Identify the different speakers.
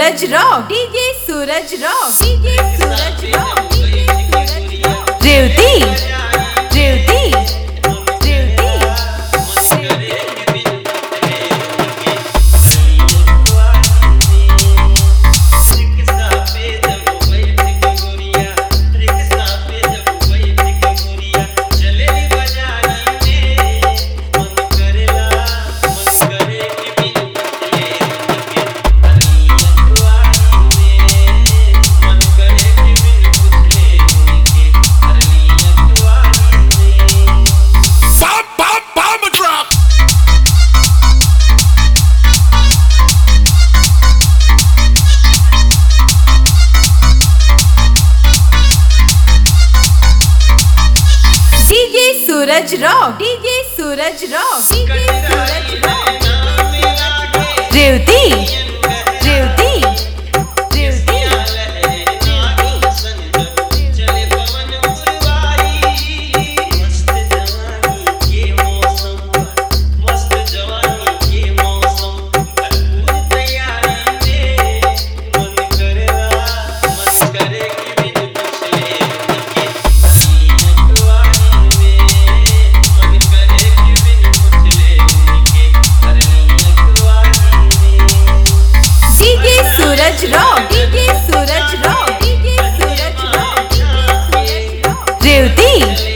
Speaker 1: Suraj rock, DJ Suraj rock, DJ Suraj rock, DJ Suraj rock. Revati Revati Revati Suraj rock, DJ Suraj rock, DJ Suraj rock. Revati Revati Revati Suraj rock, DJ Suraj rock, DJ Suraj rock, DJ Suraj rock. Revati